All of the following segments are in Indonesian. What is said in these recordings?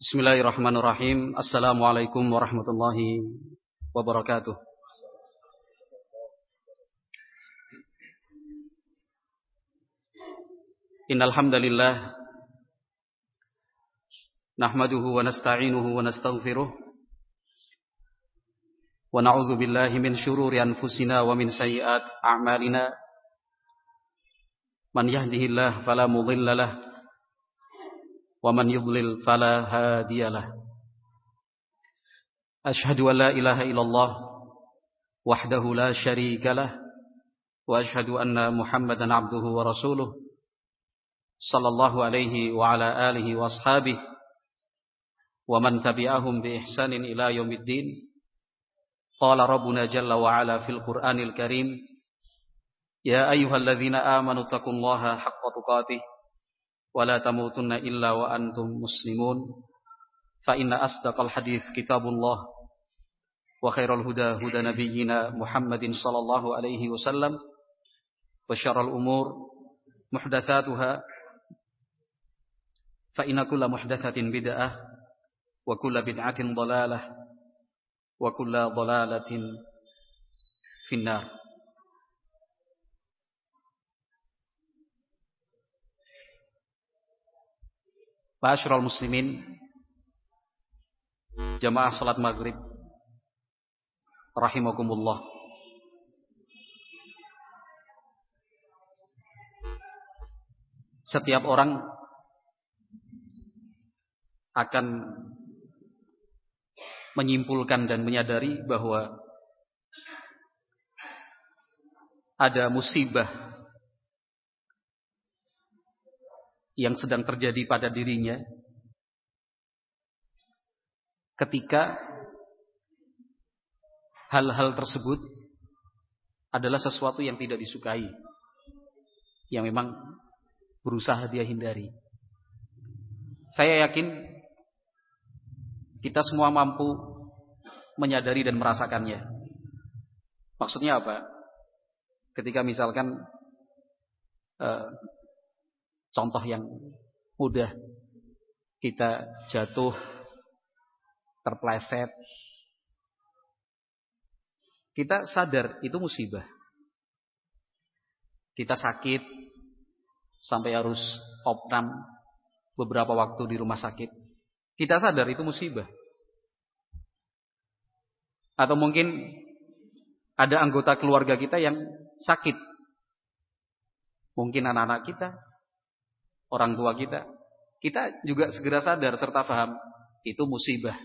Bismillahirrahmanirrahim. Assalamualaikum warahmatullahi wabarakatuh. Innal hamdalillah nahmaduhu wa nasta'inuhu wa nastaghfiruh wa na'udzu billahi min shururi anfusina wa min sayyiati a'malina. Man yahdihillahu fala mudilla lahu wa man yudlil fala hadiyalah. Asyhadu an la ilaha illallah wahdahu la syarikalah wa asyhadu anna Muhammadan abduhu wa rasuluh sallallahu alaihi wa ala alihi wa ashabihi wa man tabi'ahum bi ihsanin ila yaumiddin. Qala rabbuna jalla wa ala fil Qur'anil Karim, ya ayyuhalladzina amanu taqullaha haqqa tuqatih ولا تموتن إلا وأنتم مسلمون فإن أصدق الحديث كتاب الله وخير الهدى هدى نبينا محمد صلى الله عليه وسلم وشر الأمور محدثاتها فإن كل محدثة بدعة وكل بدعة ضلالة وكل ضلالة في النار. Ma'asyiral muslimin, jamaah salat maghrib rahimakumullah. Setiap orang akan menyimpulkan dan menyadari bahwa ada musibah yang sedang terjadi pada dirinya ketika hal-hal tersebut adalah sesuatu yang tidak disukai, yang memang berusaha dia hindari. Saya yakin kita semua mampu menyadari dan merasakannya. Maksudnya apa? Ketika misalkan contoh yang mudah, kita jatuh, terpleset, kita sadar itu musibah. Kita sakit sampai harus opnam beberapa waktu di rumah sakit, kita sadar itu musibah. Atau mungkin ada anggota keluarga kita yang sakit, mungkin anak-anak kita, orang tua kita, kita juga segera sadar serta paham itu musibah.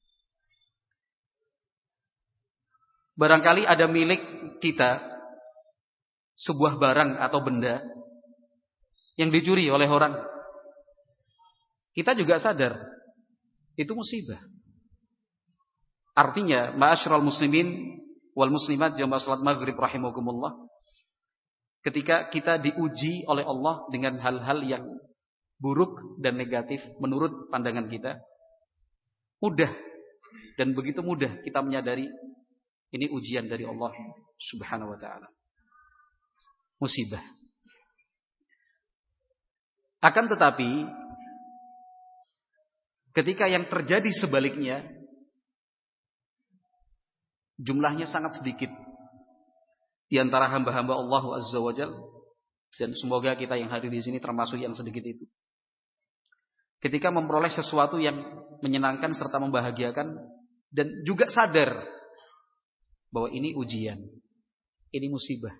Barangkali ada milik kita sebuah barang atau benda yang dicuri oleh orang, kita juga sadar itu musibah. Artinya, ma'asyiral muslimin wal muslimat jamaah salat maghrib rahimakumullah, ketika kita diuji oleh Allah dengan hal-hal yang buruk dan negatif menurut pandangan kita, mudah dan begitu mudah kita menyadari ini ujian dari Allah Subhanahu wa ta'ala. Musibah. Akan tetapi ketika yang terjadi sebaliknya, jumlahnya sangat sedikit di antara hamba-hamba Allah Azza wa Jalla, dan semoga kita yang hadir di sini termasuk yang sedikit itu. Ketika memperoleh sesuatu yang menyenangkan serta membahagiakan dan juga sadar bahwa ini ujian, ini musibah.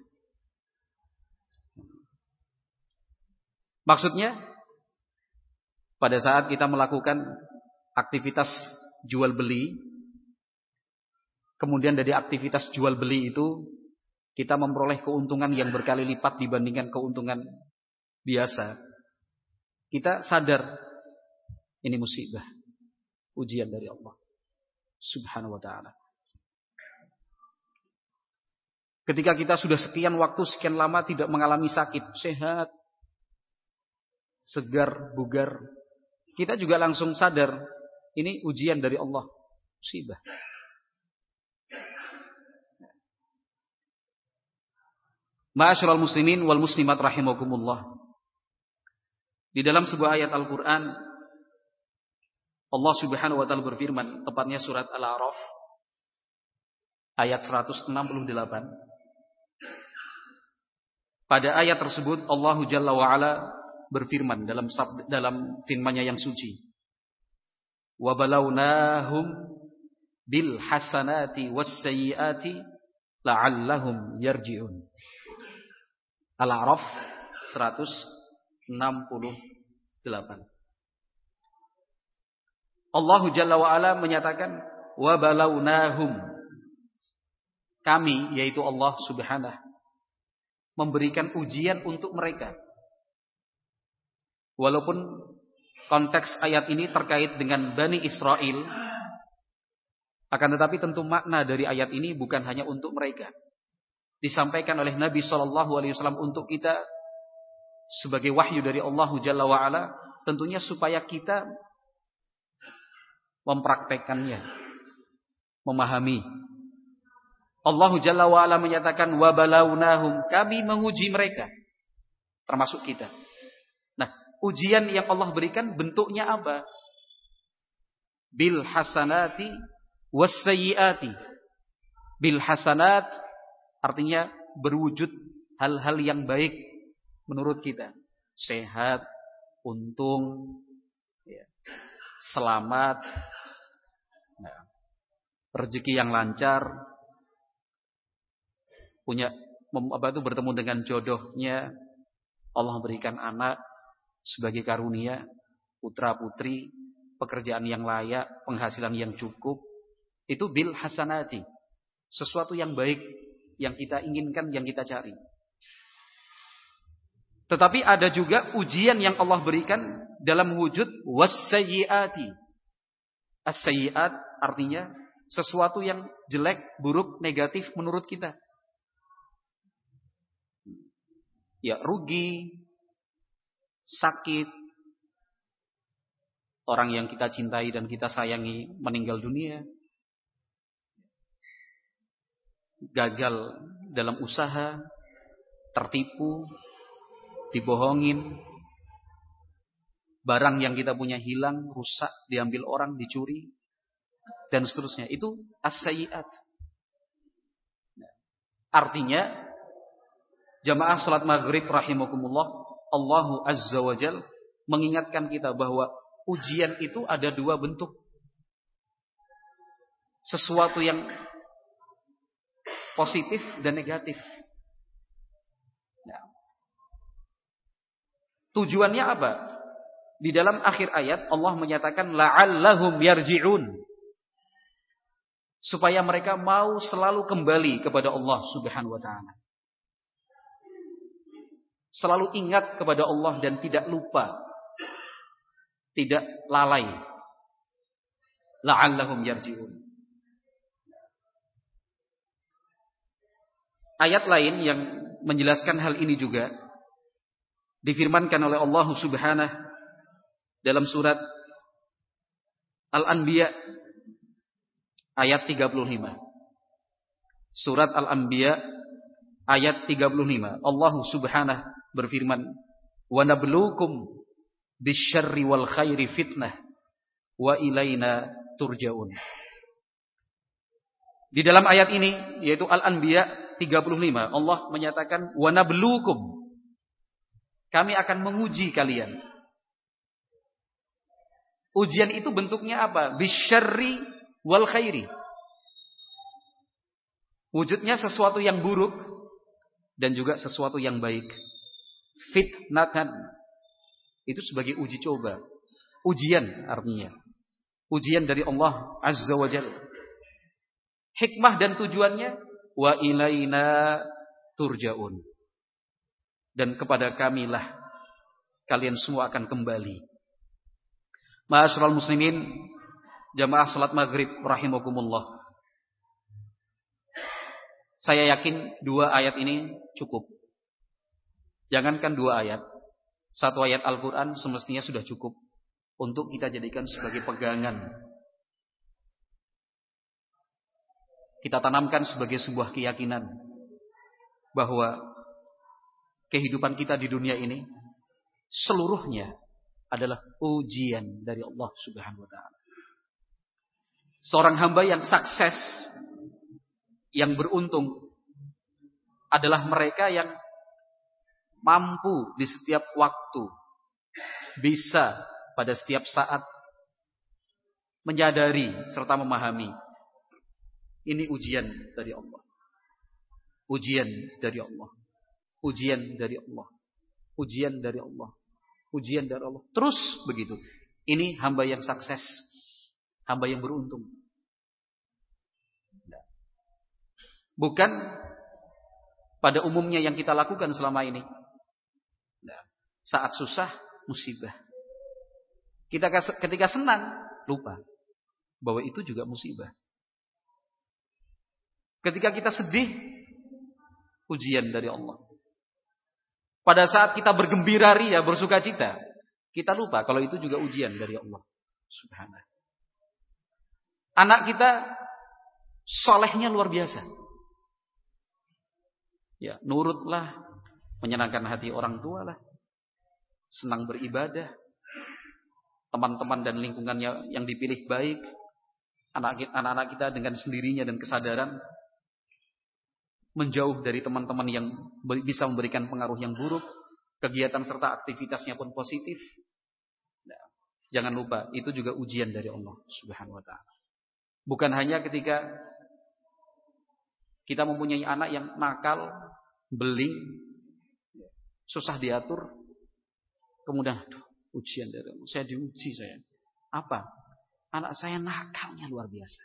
Maksudnya, pada saat kita melakukan aktivitas jual beli, kemudian dari aktivitas jual beli itu kita memperoleh keuntungan yang berkali lipat dibandingkan keuntungan biasa, kita sadar ini musibah, ujian dari Allah Subhanahu wa ta'ala. Ketika kita sudah sekian waktu, sekian lama tidak mengalami sakit, sehat, segar, bugar, kita juga langsung sadar ini ujian dari Allah, musibah. Ma'asyiral muslimin wal muslimat rahimakumullah. Di dalam sebuah ayat Al-Qur'an Allah Subhanahu wa taala berfirman, tepatnya surat Al-A'raf ayat 168. Pada ayat tersebut Allah Jalla wa Ala berfirman dalam firman-Nya yang suci. Wa balawnahum bil hasanati was sayyiati la'allahum yarji'un. Al-A'raf 168. Allah Jalla wa Ala menyatakan wa balawnahum, kami yaitu Allah Subhanahu memberikan ujian untuk mereka. Walaupun konteks ayat ini terkait dengan Bani Israel, akan tetapi tentu makna dari ayat ini bukan hanya untuk mereka. Disampaikan oleh Nabi SAW untuk kita sebagai wahyu dari Allah Jalla wa Ala, tentunya supaya kita mempraktekannya, memahami. Allah Jalla wa Ala menyatakan wa balawnahum, kami menguji mereka, termasuk kita. Nah, ujian yang Allah berikan bentuknya apa? Bil hasanati was sayyiati. Bil hasanat artinya berwujud hal-hal yang baik menurut kita. Sehat, untung, selamat, rezeki yang lancar, punya bertemu dengan jodohnya, Allah memberikan anak sebagai karunia, putra putri, pekerjaan yang layak, penghasilan yang cukup. Itu bil hasanati, sesuatu yang baik yang kita inginkan, yang kita cari. Tetapi ada juga ujian yang Allah berikan dalam wujud was-sayyiati. As-sayyiat artinya sesuatu yang jelek, buruk, negatif menurut kita. Ya, rugi, sakit, orang yang kita cintai dan kita sayangi meninggal dunia, gagal dalam usaha, tertipu, dibohongin, barang yang kita punya hilang, rusak, diambil orang, dicuri, dan seterusnya. Itu as-sayyiat. Artinya, jamaah salat maghrib rahimakumullah, Allahu Azza wa Jal mengingatkan kita bahwa ujian itu ada dua bentuk. Sesuatu yang positif dan negatif. Nah, tujuannya apa? Di dalam akhir ayat Allah menyatakan la'allahum yarji'un, supaya mereka mau selalu kembali kepada Allah Subhanahu wa taala. Selalu ingat kepada Allah dan tidak lupa, tidak lalai. La'allahum yarji'un. Ayat lain yang menjelaskan hal ini juga difirmankan oleh Allah Subhanahu dalam surat Al-Anbiya ayat 35. Surat Al-Anbiya ayat 35. Allah Subhanahu berfirman, "Wa nabluukum bisyarri wal khairi fitnah wa ilaina turja'un." Di dalam ayat ini yaitu Al-Anbiya 35, Allah menyatakan wa nabluukum, kami akan menguji kalian. Ujian itu bentuknya apa? Bisyarri wal khairi. Wujudnya sesuatu yang buruk dan juga sesuatu yang baik. Fitnatan, itu sebagai uji coba. Ujian artinya. Ujian dari Allah Azza wa Jalla. Hikmah dan tujuannya wa ilaina turja'un. Dan kepada kamilah kalian semua akan kembali. Ma'asyiral muslimin, jamaah salat maghrib rahimakumullah. Saya yakin 2 ayat ini cukup. Jangankan 2 ayat, 1 ayat Al-Quran semestinya sudah cukup untuk kita jadikan sebagai pegangan. Kita tanamkan sebagai sebuah keyakinan bahwa kehidupan kita di dunia ini seluruhnya adalah ujian dari Allah Subhanahu wa taala. Seorang hamba yang sukses, yang beruntung adalah mereka yang mampu di setiap waktu, bisa pada setiap saat menyadari serta memahami ini ujian dari Allah. Ujian dari Allah. Ujian dari Allah. Ujian dari Allah. Ujian dari Allah. Terus begitu. Ini hamba yang sukses. Hamba yang beruntung. Bukan pada umumnya yang kita lakukan selama ini. Saat susah, musibah. Ketika senang, lupa bahwa itu juga musibah. Ketika kita sedih, ujian dari Allah. Pada saat kita bergembira ria, bersuka cita, kita lupa kalau itu juga ujian dari Allah Subhanahu. Anak kita solehnya luar biasa. Ya, nurutlah, menyenangkan hati orang tua lah, senang beribadah, teman-teman dan lingkungannya yang dipilih baik, anak-anak kita dengan sendirinya dan kesadaran menjauh dari teman-teman yang bisa memberikan pengaruh yang buruk, kegiatan serta aktivitasnya pun positif. Nah, jangan lupa, itu juga ujian dari Allah Subhanahu wa taala. Bukan hanya ketika kita mempunyai anak yang nakal, beling, susah diatur, kemudian ujian dari Allah. Saya diuji saya. Apa? Anak saya nakalnya luar biasa.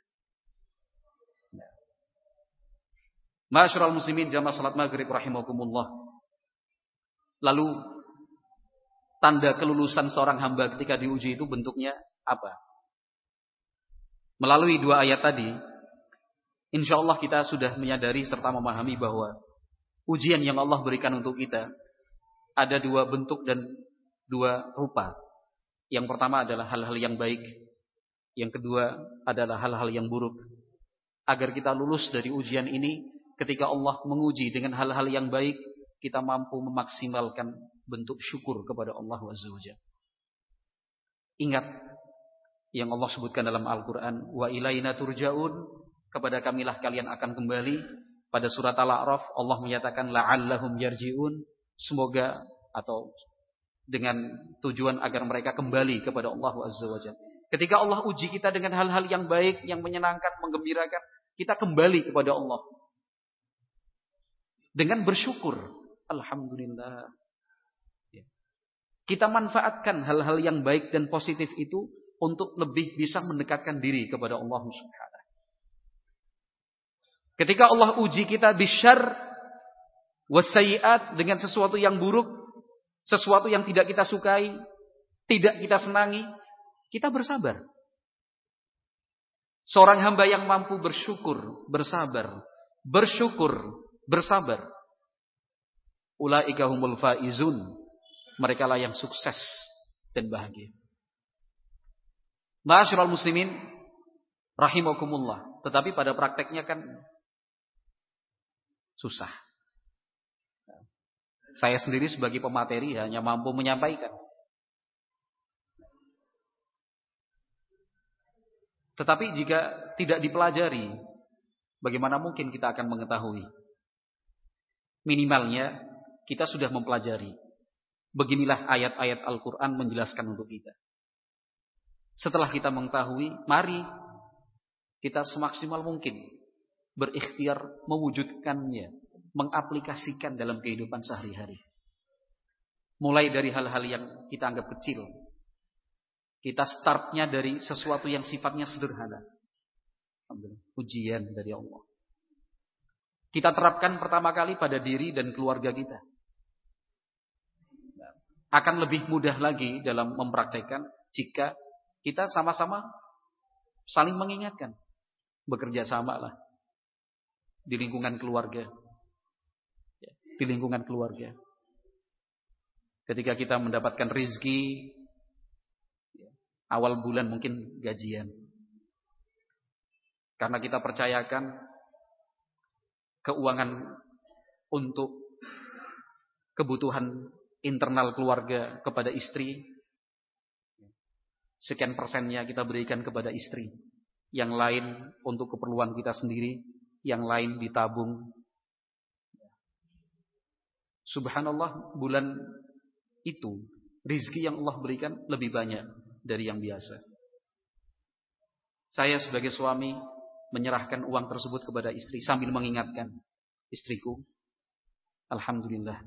Ma'asyiral muslimin jamaah salat maghrib rahimakumullah. Lalu tanda kelulusan seorang hamba ketika diuji itu bentuknya apa? Melalui dua ayat tadi, insyaallah kita sudah menyadari serta memahami bahwa ujian yang Allah berikan untuk kita ada dua bentuk dan dua rupa. Yang pertama adalah hal-hal yang baik, yang kedua adalah hal-hal yang buruk. Agar kita lulus dari ujian ini, ketika Allah menguji dengan hal-hal yang baik, kita mampu memaksimalkan bentuk syukur kepada Allah Azza wa Jalla. Ingat yang Allah sebutkan dalam Al-Quran, wa ilaina turja'un, kepada kamilah kalian akan kembali. Pada surat Al-A'raf Allah menyatakan la'allahum yarji'un, semoga atau dengan tujuan agar mereka kembali kepada Allah Azza wa Jalla. Ketika Allah uji kita dengan hal-hal yang baik, yang menyenangkan, menggembirakan, kita kembali kepada Allah dengan bersyukur. Alhamdulillah. Kita manfaatkan hal-hal yang baik dan positif itu untuk lebih bisa mendekatkan diri kepada Allah Subhanahu. Ketika Allah uji kita bisyarr wassayiat, dengan sesuatu yang buruk, sesuatu yang tidak kita sukai, tidak kita senangi, kita bersabar. Seorang hamba yang mampu bersyukur, bersabar, bersabar. Ulaika humul faizun. Mereka lah yang sukses dan bahagia. Ma'asyiral muslimin rahimakumullah. Tetapi pada prakteknya kan susah. Saya sendiri sebagai pemateri hanya mampu menyampaikan. Tetapi jika tidak dipelajari, bagaimana mungkin kita akan mengetahui? Minimalnya kita sudah mempelajari. Beginilah ayat-ayat Al-Quran menjelaskan untuk kita. Setelah kita mengetahui, mari kita semaksimal mungkin berikhtiar mewujudkannya, mengaplikasikan dalam kehidupan sehari-hari. Mulai dari hal-hal yang kita anggap kecil. Kita startnya dari sesuatu yang sifatnya sederhana. Ujian dari Allah. Kita terapkan pertama kali pada diri dan keluarga kita. Akan lebih mudah lagi dalam mempraktekkan jika kita sama-sama saling mengingatkan. Bekerja sama lah. Di lingkungan keluarga. Di lingkungan keluarga. Ketika kita mendapatkan rezeki, awal bulan mungkin gajian. Karena kita percayakan keuangan untuk kebutuhan internal keluarga kepada istri. Sekian persennya kita berikan kepada istri. yang lain untuk keperluan kita sendiri, yang lain ditabung. Subhanallah, bulan itu rizki yang Allah berikan lebih banyak dari yang biasa. Saya sebagai suami menyerahkan uang tersebut kepada istri sambil mengingatkan istriku, alhamdulillah,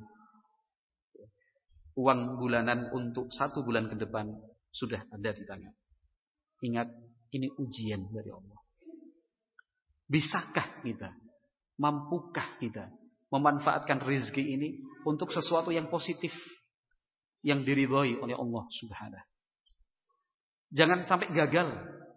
uang bulanan untuk 1 bulan ke depan sudah ada di tangan. Ingat, ini ujian dari Allah. Bisakah kita, mampukah kita memanfaatkan rezeki ini untuk sesuatu yang positif, yang diridhoi oleh Allah Subhanahu. Jangan sampai gagal.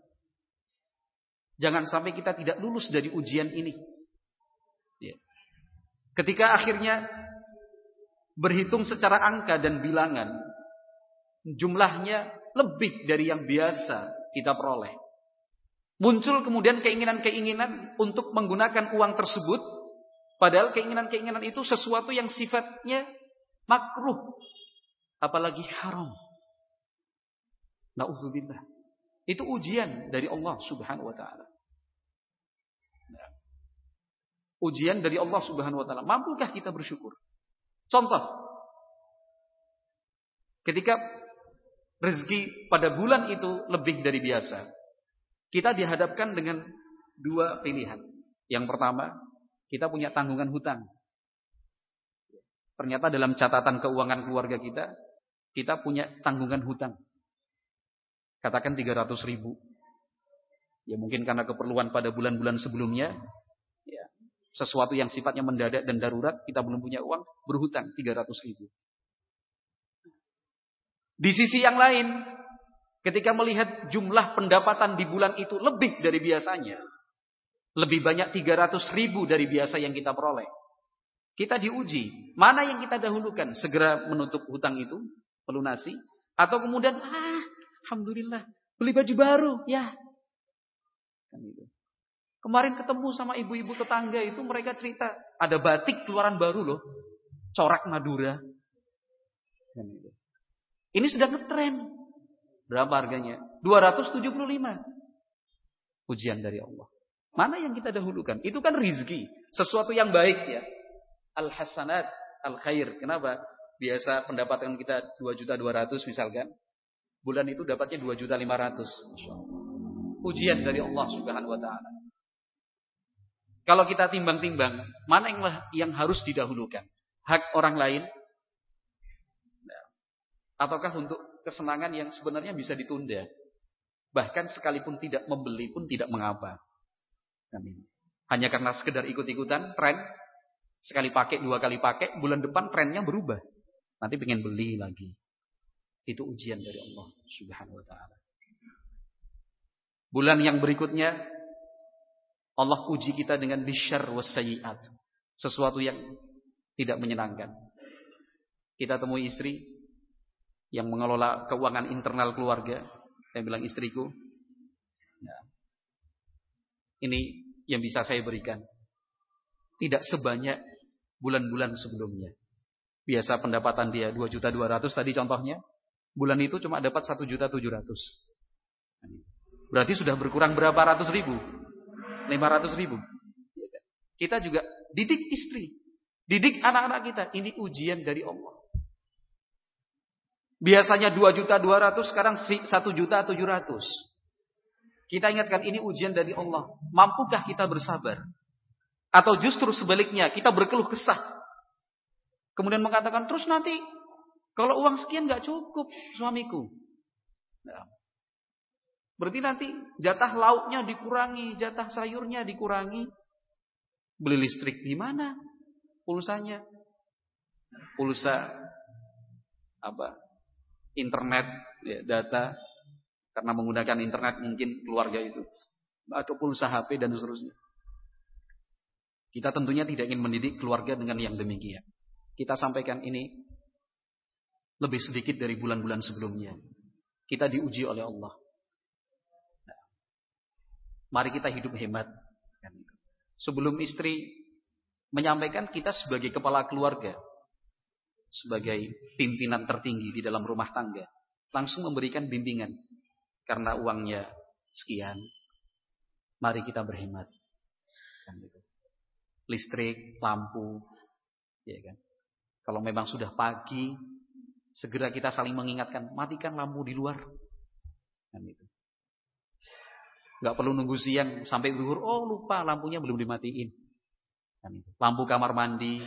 Jangan sampai kita tidak lulus dari ujian ini. Ya. Ketika akhirnya berhitung secara angka dan bilangan, jumlahnya lebih dari yang biasa kita peroleh. Muncul kemudian keinginan-keinginan untuk menggunakan uang tersebut, padahal keinginan-keinginan itu sesuatu yang sifatnya makruh, apalagi haram. Na'udzubillah. Itu ujian dari Allah Subhanahu wa taala. Ujian dari Allah Subhanahu wa taala. Mampukah kita bersyukur? Contoh, ketika rezeki pada bulan itu lebih dari biasa, kita dihadapkan dengan 2 pilihan. Yang pertama, kita punya tanggungan hutang. Ternyata dalam catatan keuangan keluarga kita punya tanggungan hutang. Katakan 300.000. Ya mungkin karena keperluan pada bulan-bulan sebelumnya, ya, sesuatu yang sifatnya mendadak dan darurat, kita belum punya uang, berhutang 300.000. Di sisi yang lain, ketika melihat jumlah pendapatan di bulan itu lebih dari biasanya, lebih banyak 300.000 dari biasa yang kita peroleh, kita diuji. Mana yang kita dahulukan? Segera menutup hutang itu, melunasi, atau kemudian alhamdulillah beli baju baru, ya. Kemarin ketemu sama ibu-ibu tetangga itu, mereka cerita ada batik keluaran baru loh, corak Madura. Ini sedang ngetren. Berapa harganya? 275. Ujian dari Allah. Mana yang kita dahulukan? Itu kan rizki, sesuatu yang baik ya. Al-hasanat, al-khair. Kenapa? Biasa pendapatan kita 2.200.000 misalkan. Bulan itu dapatnya 2.500.000. Ujian dari Allah Subhanahu wa taala. Kalau kita timbang-timbang, mana yang harus didahulukan? Hak orang lain? Ataukah untuk kesenangan yang sebenarnya bisa ditunda? Bahkan sekalipun tidak membeli pun tidak mengapa. Hanya karena sekedar ikut-ikutan tren, sekali pakai, 2 kali pakai, bulan depan trennya berubah. Nanti pengen beli lagi. Itu ujian dari Allah Subhanahu wa taala. Bulan yang berikutnya Allah uji kita dengan bisyarr wassayiat. Sesuatu yang tidak menyenangkan. Kita temui istri yang mengelola keuangan internal keluarga. Saya bilang, istriku, nah, ini yang bisa saya berikan. Tidak sebanyak bulan-bulan sebelumnya. Biasa pendapatan dia 2.200.000 tadi contohnya. Bulan itu cuma dapat 1.700.000. Berarti sudah berkurang berapa ratus ribu? 500.000. Kita juga didik istri, didik anak-anak kita. Ini ujian dari Allah. Biasanya 2.200.000, sekarang 1.700.000. Kita ingatkan, ini ujian dari Allah. Mampukah kita bersabar? Atau justru sebaliknya, kita berkeluh kesah. Kemudian mengatakan, terus nanti kalau uang sekian gak cukup suamiku. Nah, berarti nanti jatah lauknya dikurangi, jatah sayurnya dikurangi. Beli listrik di mana? Pulsanya. Pulsa apa? Internet, ya, data, karena menggunakan internet mungkin keluarga itu, atau pulsa HP dan seterusnya. Kita tentunya tidak ingin mendidik keluarga dengan yang demikian. Kita sampaikan ini lebih sedikit dari bulan-bulan sebelumnya. Kita diuji oleh Allah. Nah, mari kita hidup hemat. Sebelum istri menyampaikan, kita sebagai kepala keluarga, sebagai pimpinan tertinggi di dalam rumah tangga, langsung memberikan bimbingan. Karena uangnya sekian, Mari kita berhemat. Kan gitu. Listrik, lampu, ya kan. Kalau memang sudah pagi, segera kita saling mengingatkan, matikan lampu di luar. Kan gitu. Gak perlu nunggu siang sampai zuhur, oh lupa lampunya belum dimatiin. Kan gitu. Lampu kamar mandi,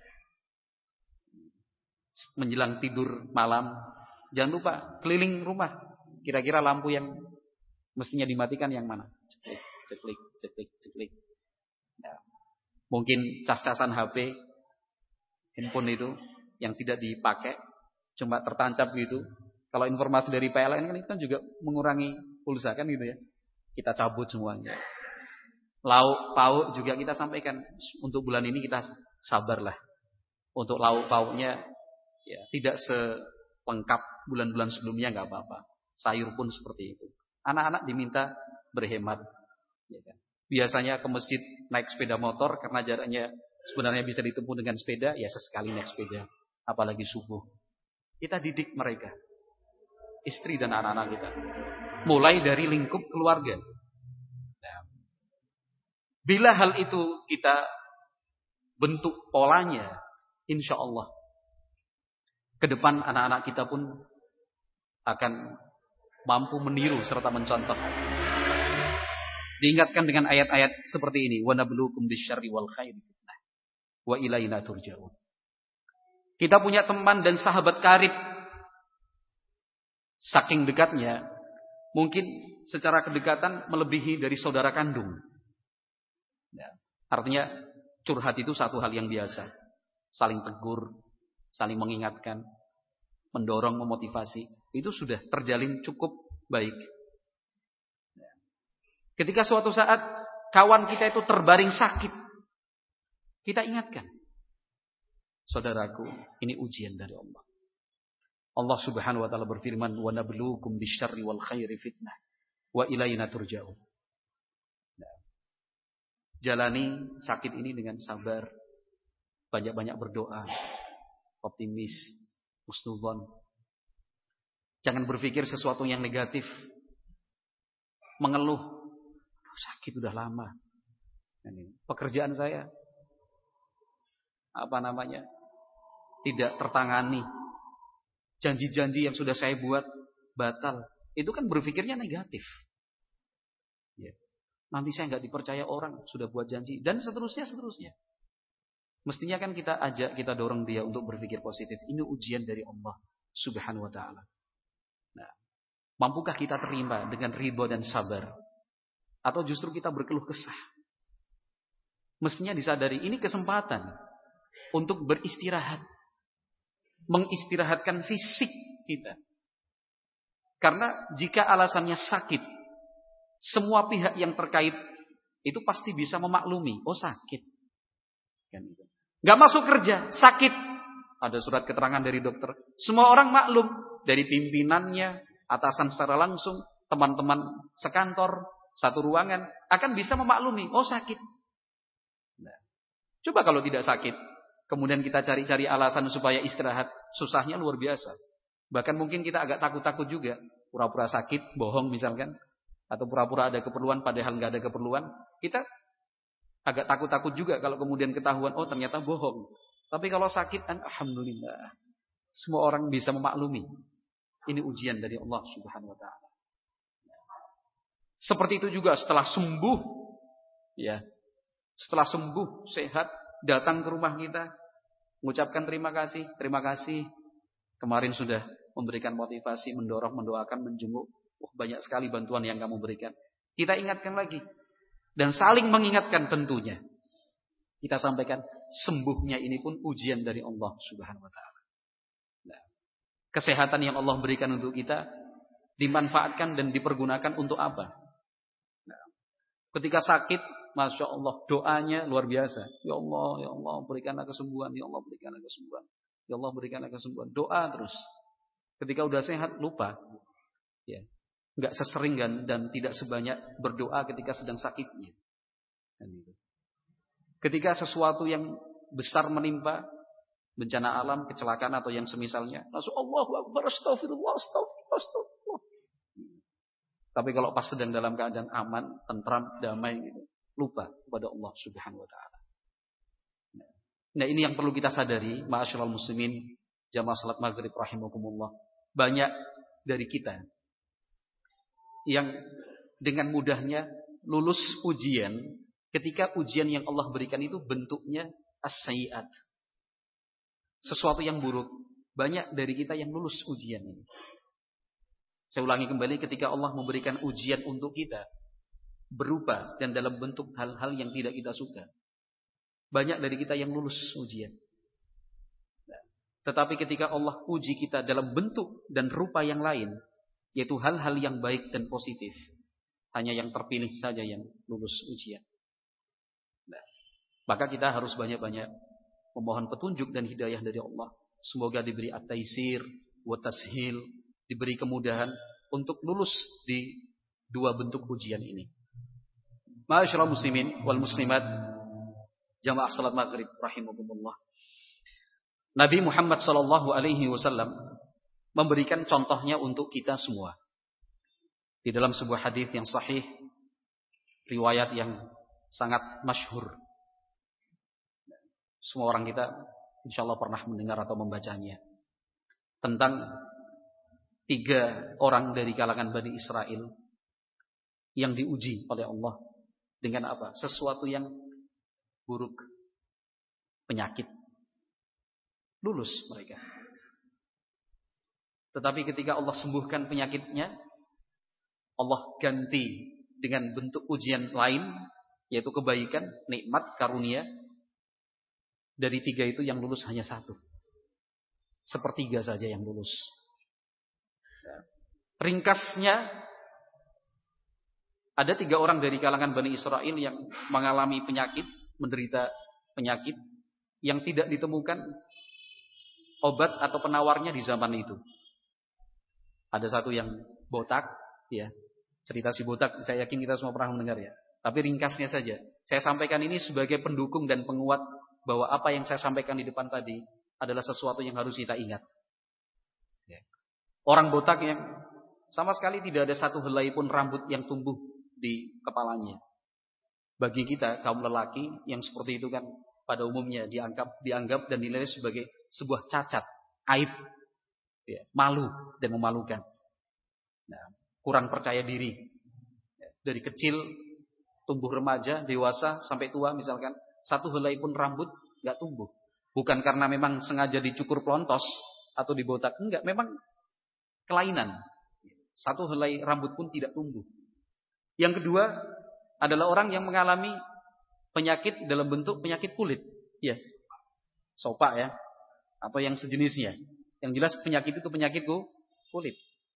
menjelang tidur malam, jangan lupa keliling rumah. Kira-kira lampu yang mestinya dimatikan yang mana? Ceklik, ceklik, ceklik. Ya. Mungkin cas-casan HP, handphone itu yang tidak dipakai, cuma tertancap gitu. Kalau informasi dari PLN kan itu kan juga mengurangi pulsa kan gitu ya. Kita cabut semuanya. Lauk pauk juga kita sampaikan, untuk bulan ini kita sabarlah. Untuk lauk pauknya ya tidak selengkap bulan-bulan sebelumnya, nggak apa-apa. Sayur pun seperti itu. Anak-anak diminta berhemat. Ya kan? Biasanya ke masjid naik sepeda motor karena jaraknya sebenarnya bisa ditempuh dengan sepeda, ya sesekali naik sepeda. Apalagi subuh. Kita didik mereka, istri dan anak-anak kita. Mulai dari lingkup keluarga. Nah, bila hal itu kita bentuk polanya, insya Allah ke depan anak-anak kita pun akan mampu meniru serta mencontoh. Diingatkan dengan ayat-ayat seperti ini, wa nabluukum bisyarri wal khairi fitnah wa ilaina turja'un. Kita punya teman dan sahabat karib, saking dekatnya, mungkin secara kedekatan melebihi dari saudara kandung. Ya, artinya curhat itu satu hal yang biasa. Saling tegur, saling mengingatkan, mendorong, memotivasi. Itu sudah terjalin cukup baik. Ketika suatu saat kawan kita itu terbaring sakit, kita ingatkan, saudaraku, ini ujian dari Allah. Allah Subhanahu wa taala berfirman, "Wa nabluukum bisyarri wal khairi fitnah wa ilaina turja'un." Nah, jalani sakit ini dengan sabar, banyak-banyak berdoa, optimis, husnudzon. Jangan berpikir sesuatu yang negatif, mengeluh, sakit udah lama. Pekerjaan saya tidak tertangani. Janji-janji yang sudah saya buat batal. Itu kan berpikirnya negatif. Ya. Nanti saya nggak dipercaya orang, sudah buat janji dan seterusnya. Mestinya kan kita ajak, kita dorong dia untuk berpikir positif. Ini ujian dari Allah Subhanahu wa taala. Nah, mampukah kita terima dengan ridho dan sabar? Atau justru kita berkeluh kesah? Mestinya disadari ini kesempatan untuk beristirahat. Mengistirahatkan fisik kita. Karena jika alasannya sakit, semua pihak yang terkait itu pasti bisa memaklumi. Oh sakit. Gak masuk kerja, sakit. Ada surat keterangan dari dokter. Semua orang maklum. Dari pimpinannya, atasan secara langsung, teman-teman sekantor, satu ruangan, akan bisa memaklumi. Oh sakit. Nah, coba kalau tidak sakit. Kemudian kita cari-cari alasan supaya istirahat. Susahnya luar biasa. Bahkan mungkin kita agak takut-takut juga. Pura-pura sakit, bohong misalkan. Atau pura-pura ada keperluan padahal nggak ada keperluan. Kita agak takut-takut juga kalau kemudian ketahuan, oh ternyata bohong. Tapi kalau sakit, alhamdulillah. Semua orang bisa memaklumi. Ini ujian dari Allah Subhanahu wa taala. Seperti itu juga setelah sembuh. Ya. Setelah sembuh, sehat, datang ke rumah kita. Mengucapkan terima kasih. Kemarin sudah memberikan motivasi, mendorong, mendoakan, menjenguk. Banyak sekali bantuan yang kamu berikan. Kita ingatkan lagi. Dan saling mengingatkan tentunya. Kita sampaikan, sembuhnya ini pun ujian dari Allah Subhanahu wa taala. Nah, kesehatan yang Allah berikan untuk kita dimanfaatkan dan dipergunakan untuk apa? Nah, ketika sakit, Masya Allah, doanya luar biasa. Ya Allah, berikanlah kesembuhan. Ya Allah, berikanlah kesembuhan. Ya Allah, berikanlah kesembuhan. Doa terus. Ketika udah sehat, lupa. Ya. Enggak sesering dan tidak sebanyak berdoa ketika sedang sakitnya. Ketika sesuatu yang besar menimpa, bencana alam, kecelakaan atau yang semisalnya, langsung Allahu Akbar, astagfirullah. Tapi kalau pas sedang dalam keadaan aman, tentram, damai gitu, lupa kepada Allah Subhanahu wa taala. Nah, ini yang perlu kita sadari, ma'asyiral muslimin, jamaah salat maghrib rahimakumullah. Banyak dari kita yang dengan mudahnya lulus ujian ketika ujian yang Allah berikan itu bentuknya as-sayyi'at. Sesuatu yang buruk. Banyak dari kita yang lulus ujian ini. Saya ulangi kembali, ketika Allah memberikan ujian untuk kita berupa dan dalam bentuk hal-hal yang tidak kita suka, banyak dari kita yang lulus ujian. Tetapi ketika Allah uji kita dalam bentuk dan rupa yang lain, yaitu hal-hal yang baik dan positif, hanya yang terpilih saja yang lulus ujian. Maka kita harus banyak-banyak memohon petunjuk dan hidayah dari Allah. Semoga diberi at-taisir wa tashil, diberi kemudahan untuk lulus di dua bentuk ujian ini. Ma'asyiral muslimin wal muslimat, jamaah salat maghrib rahimakumullah. Nabi Muhammad sallallahu alaihi wasallam memberikan contohnya untuk kita semua. Di dalam sebuah hadis yang sahih, riwayat yang sangat masyhur. Semua orang kita insyaallah pernah mendengar atau membacanya. Tentang 3 orang dari kalangan Bani Israel yang diuji oleh Allah dengan apa? Sesuatu yang buruk, penyakit. Lulus mereka. Tetapi ketika Allah sembuhkan penyakitnya, Allah ganti dengan bentuk ujian lain, yaitu kebaikan, nikmat, karunia. Dari 3 itu yang lulus hanya 1. 1/3 saja yang lulus. Ringkasnya, ada 3 orang dari kalangan Bani Israel yang mengalami penyakit, menderita penyakit yang tidak ditemukan obat atau penawarnya di zaman itu. Ada satu yang botak, ya. Cerita si botak, saya yakin kita semua pernah mendengar ya. Tapi ringkasnya saja. Saya sampaikan ini sebagai pendukung dan penguat bahwa apa yang saya sampaikan di depan tadi adalah sesuatu yang harus kita ingat. Orang botak yang sama sekali tidak ada satu helai pun rambut yang tumbuh di kepalanya. Bagi kita kaum lelaki yang seperti itu kan pada umumnya dianggap dan dinilai sebagai sebuah cacat, aib, ya, malu dan memalukan. Nah, kurang percaya diri. Dari kecil, tumbuh remaja, dewasa sampai tua misalkan, satu helai pun rambut nggak tumbuh. Bukan karena memang sengaja dicukur pelontos atau dibotak, enggak, memang kelainan. Satu helai rambut pun tidak tumbuh. Yang kedua adalah orang yang mengalami penyakit dalam bentuk penyakit kulit, ya, sopak ya, atau yang sejenisnya. Yang jelas penyakit itu penyakit kulit.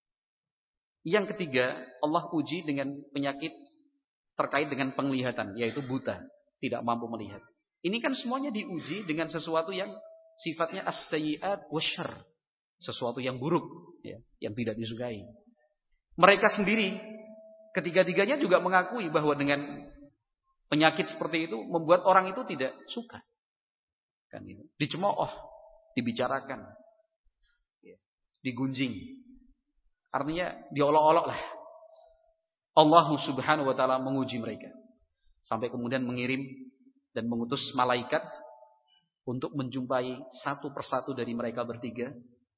Yang ketiga, Allah uji dengan penyakit terkait dengan penglihatan, yaitu buta, tidak mampu melihat. Ini kan semuanya diuji dengan sesuatu yang sifatnya as-sayyi'at wasyarr, sesuatu yang buruk, ya, yang tidak disukai. Mereka sendiri ketiga-tiganya juga mengakui bahwa dengan penyakit seperti itu membuat orang itu tidak suka. Kan itu. Dicemooh, dibicarakan, ya, digunjing. Artinya diolok-olok lah. Allah Subhanahu wa taala menguji mereka sampai kemudian mengirim dan mengutus malaikat untuk menjumpai satu persatu dari mereka bertiga,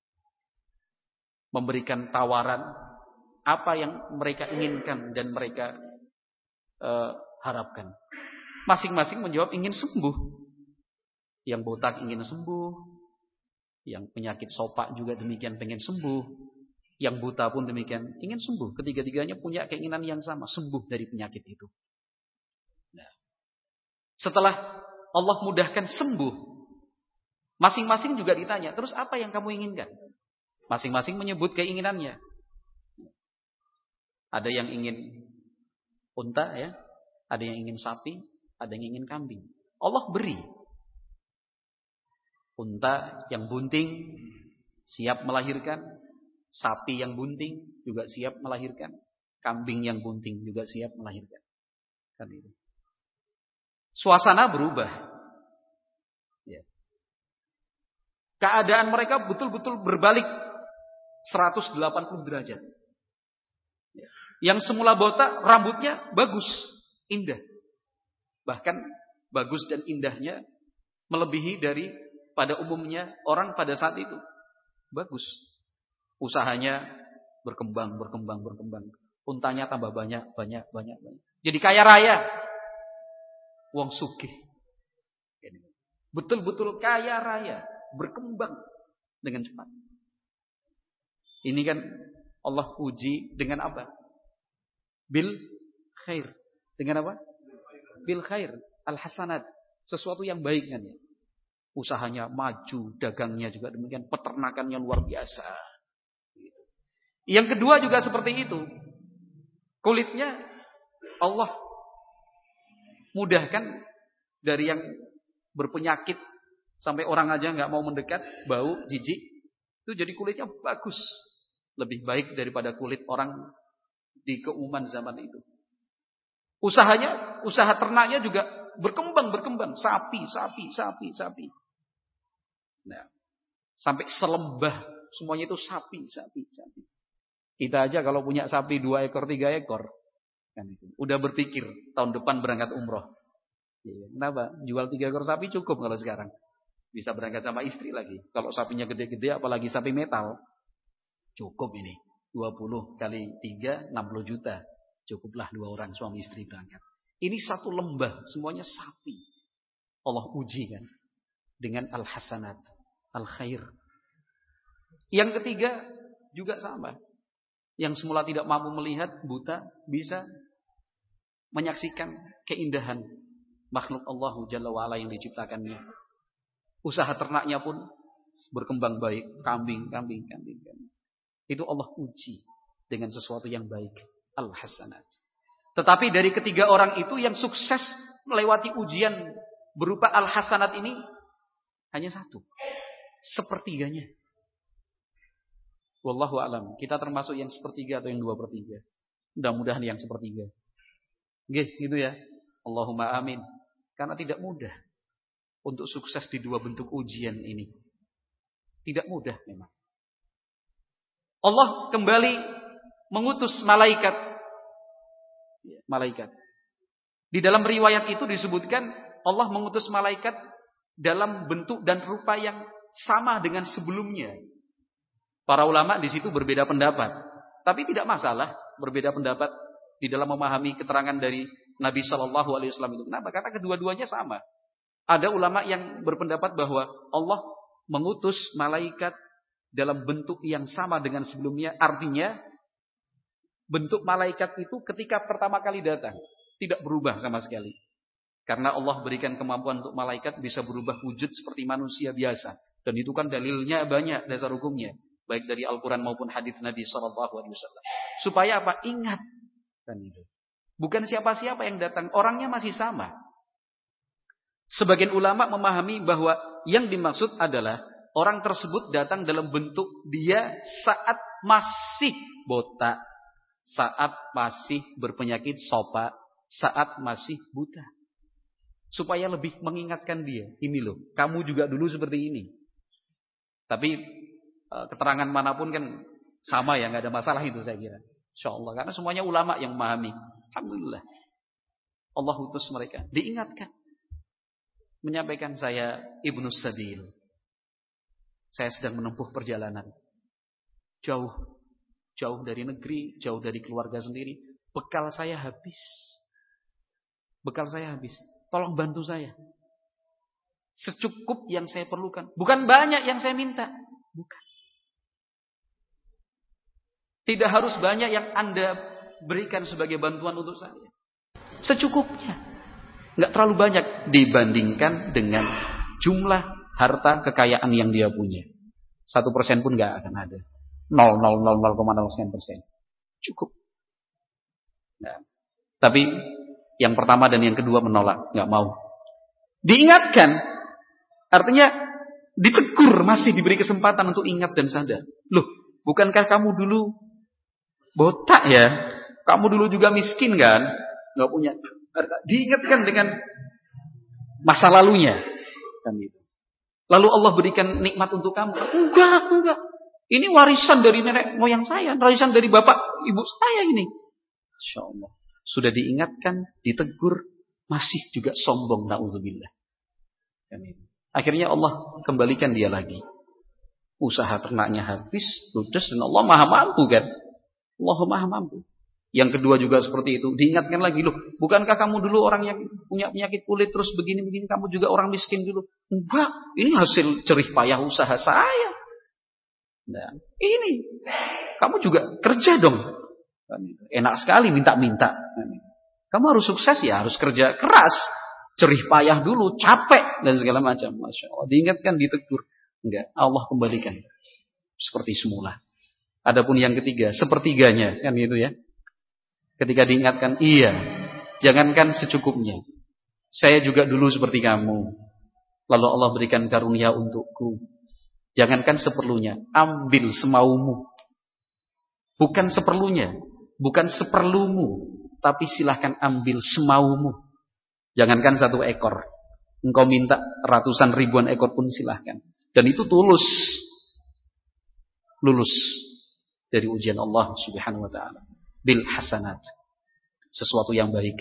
memberikan tawaran apa yang mereka inginkan dan mereka harapkan. Masing-masing menjawab ingin sembuh. Yang botak ingin sembuh, yang penyakit sopak juga demikian pengen sembuh, yang buta pun demikian ingin sembuh. Ketiga-tiganya punya keinginan yang sama, sembuh dari penyakit itu. Nah, setelah Allah mudahkan sembuh, masing-masing juga ditanya, terus apa yang kamu inginkan? Masing-masing menyebut keinginannya. Ada yang ingin unta, ya, ada yang ingin sapi, ada yang ingin kambing. Allah beri. Unta yang bunting siap melahirkan, sapi yang bunting juga siap melahirkan, kambing yang bunting juga siap melahirkan. Kan itu. Suasana berubah. Ya. Keadaan mereka betul-betul berbalik 180 derajat. Ya. Yang semula botak, rambutnya bagus, indah. Bahkan bagus dan indahnya melebihi dari pada umumnya orang pada saat itu. Bagus. Usahanya berkembang. Untanya tambah banyak. Jadi kaya raya. Wong sugih. Betul-betul kaya raya. Berkembang dengan cepat. Ini kan Allah uji dengan apa? Bil khair. Dengan apa? Bil khair. Al-hasanat. Sesuatu yang baik kan ya. Usahanya maju, dagangnya juga demikian, peternakannya luar biasa. Yang kedua juga seperti itu. Kulitnya Allah mudahkan dari yang berpenyakit sampai orang aja nggak mau mendekat, bau, jijik, itu jadi kulitnya bagus, lebih baik daripada kulit orang di keumuman zaman itu. Usaha ternaknya juga berkembang, sapi. Nah, sampai selembah semuanya itu sapi. Kita aja kalau punya sapi 2 ekor, 3 ekor, kan itu. Udah berpikir tahun depan berangkat umroh. Kenapa? Jual 3 ekor sapi cukup kalau sekarang. Bisa berangkat sama istri lagi. Kalau sapinya gede-gede, apalagi sapi metal, cukup ini. 20 kali 3, 60 juta. Cukuplah 2 orang suami istri berangkat. Ini satu lembah, semuanya sapi. Allah uji kan dengan al-hasanat, al-khair. Yang ketiga juga sama. Yang semula tidak mampu melihat, buta, bisa menyaksikan keindahan makhluk Allah Jalla wa'ala yang diciptakannya. Usaha ternaknya pun berkembang baik. Kambing. Itu Allah uji dengan sesuatu yang baik. Al-hasanat. Tetapi dari ketiga orang itu yang sukses melewati ujian berupa al-hasanat ini hanya satu. Sepertiganya. Wallahu a'lam. Kita termasuk yang sepertiga atau yang 2/3. Mudah-mudahan yang sepertiga. Gitu ya. Allahumma amin. Karena tidak mudah untuk sukses di 2 bentuk ujian ini. Tidak mudah memang. Allah kembali mengutus malaikat. Di dalam riwayat itu disebutkan Allah mengutus malaikat dalam bentuk dan rupa yang sama dengan sebelumnya. Para ulama di situ berbeda pendapat. Tapi tidak masalah berbeda pendapat di dalam memahami keterangan dari Nabi Shallallahu Alaihi Wasallam itu. Kenapa? Karena kedua-duanya sama. Ada ulama yang berpendapat bahwa Allah mengutus malaikat dalam bentuk yang sama dengan sebelumnya. Artinya bentuk malaikat itu ketika pertama kali datang tidak berubah sama sekali. Karena Allah berikan kemampuan untuk malaikat bisa berubah wujud seperti manusia biasa. Dan itu kan dalilnya banyak, dasar hukumnya. Baik dari Al-Quran maupun hadits Nabi SAW. Supaya apa? Ingat. Bukan siapa-siapa yang datang. Orangnya masih sama. Sebagian ulama memahami bahwa yang dimaksud adalah orang tersebut datang dalam bentuk dia saat masih botak. Saat masih berpenyakit sopa. Saat masih buta. Supaya lebih mengingatkan dia. Ini loh, kamu juga dulu seperti ini. Tapi keterangan manapun kan sama ya, nggak ada masalah itu saya kira. Insyaallah, karena semuanya ulama yang memahami. Alhamdulillah. Allah utus mereka, diingatkan. Menyampaikan saya Ibnu Sabil. Saya sedang menempuh perjalanan. Jauh dari negeri, jauh dari keluarga sendiri. Bekal saya habis. Tolong bantu saya. Secukup yang saya perlukan. Bukan banyak yang saya minta. Bukan. Tidak harus banyak yang Anda berikan sebagai bantuan untuk saya. Secukupnya. Nggak terlalu banyak dibandingkan dengan jumlah harta kekayaan yang dia punya. 1% pun nggak akan ada. 0,0% cukup. Nah, tapi yang pertama dan yang kedua menolak, nggak mau. Diingatkan, artinya ditegur, masih diberi kesempatan untuk ingat dan sadar. Loh, bukankah kamu dulu botak ya? Kamu dulu juga miskin kan? Nggak punya harta. Diingatkan dengan masa lalunya, kan itu. Lalu Allah berikan nikmat untuk kamu. Enggak. Ini warisan dari nenek moyang saya, warisan dari bapak ibu saya ini. Insya Allah. Sudah diingatkan, ditegur, masih juga sombong, na'udzubillah. Akhirnya Allah kembalikan dia lagi. Usaha ternaknya habis, ludes, dan Allah maha mampu kan. Allah maha mampu. Yang kedua juga seperti itu. Diingatkan lagi, loh, bukankah kamu dulu orang yang punya penyakit kulit terus begini-begini, kamu juga orang miskin dulu. Enggak, ini hasil jerih payah usaha saya. Nah, ini kamu juga kerja dong. Enak sekali minta-minta. Kamu harus sukses ya, harus kerja keras. Jerih payah dulu, capek dan segala macam. Masya Allah. Diingatkan, ditegur. Enggak, Allah kembalikan seperti semula. Adapun yang ketiga, sepertiganya kan gitu ya. Ketika diingatkan, iya, jangankan secukupnya. Saya juga dulu seperti kamu. Lalu Allah berikan karunia untukku. Jangankan seperlunya, ambil semaumu. Bukan seperlunya, bukan seperlumu, tapi silahkan ambil semaumu. Jangankan 1 ekor. Engkau minta ratusan ribuan ekor pun silahkan. Dan itu tulus. Lulus dari ujian Allah Subhanahu wa ta'ala. Bil hasanat. Sesuatu yang baik.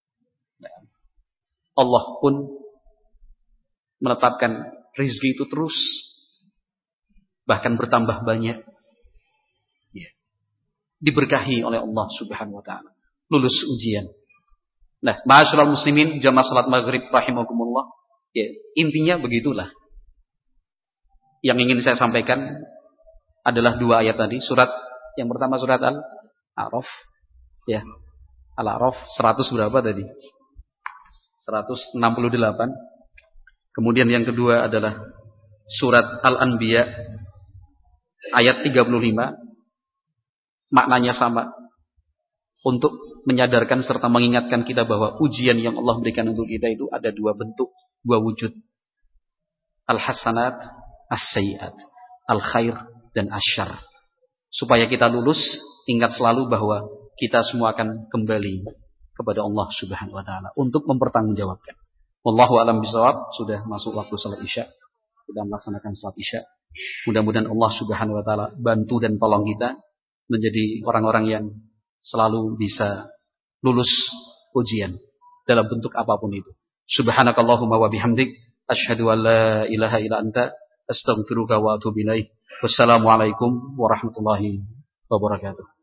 Allah pun menetapkan rezeki itu terus. Bahkan bertambah banyak. Ya. Diberkahi oleh Allah Subhanahu wa ta'ala. Lulus ujian. Nah, ma'asyiral muslimin, jamaah salat maghrib rahimakumullah. Ya, intinya begitulah. Yang ingin saya sampaikan adalah 2 ayat tadi. Surat yang pertama surat Al-A'raf. Ya. Al-A'raf 100 berapa tadi? 168. Kemudian yang kedua adalah surat Al-Anbiya ayat 35. Maknanya sama. Untuk menyadarkan serta mengingatkan kita bahwa ujian yang Allah berikan untuk kita itu ada 2 bentuk, 2 wujud. Al-hasanat, as-sayyiat. Al-khair dan asyar. Supaya kita lulus, ingat selalu bahwa kita semua akan kembali kepada Allah Subhanahu wa ta'ala untuk mempertanggungjawabkan. Wallahu a'lam bishawab. Sudah masuk waktu salat Isya. Kita melaksanakan salat Isya. Mudah-mudahan Allah Subhanahu wa ta'ala bantu dan tolong kita menjadi orang-orang yang selalu bisa lulus ujian dalam bentuk apapun itu. Subhanakallahumma wa bihamdik asyhadu an la ilaha illa anta astaghfiruka wa atubu ilaik. Wassalamualaikum warahmatullahi wabarakatuh.